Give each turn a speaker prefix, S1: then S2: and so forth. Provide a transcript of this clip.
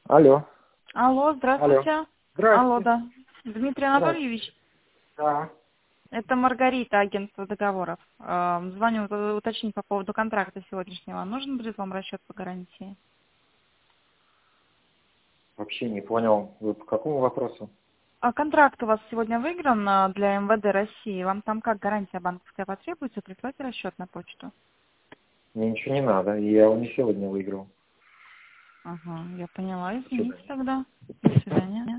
S1: Алло.
S2: Алло,
S1: Алло.
S2: здравствуйте. Алло,
S1: Здравствуйте.
S2: да. Дмитрий
S1: Здравствуйте.
S2: Анатольевич,
S1: Да.
S2: это Маргарита, агентство договоров. Звоню уточнить по поводу контракта сегодняшнего. Нужен будет вам расчет по гарантии?
S1: Вообще не понял. Вы по какому вопросу?
S2: Контракт у вас сегодня выигран для МВД России. Вам там как гарантия банковская потребуется? Прислайте расчет на почту.
S1: Мне ничего не надо. Я его не сегодня выиграл.
S2: Ага, я поняла.
S1: До свидания.
S2: Извините тогда. До свидания.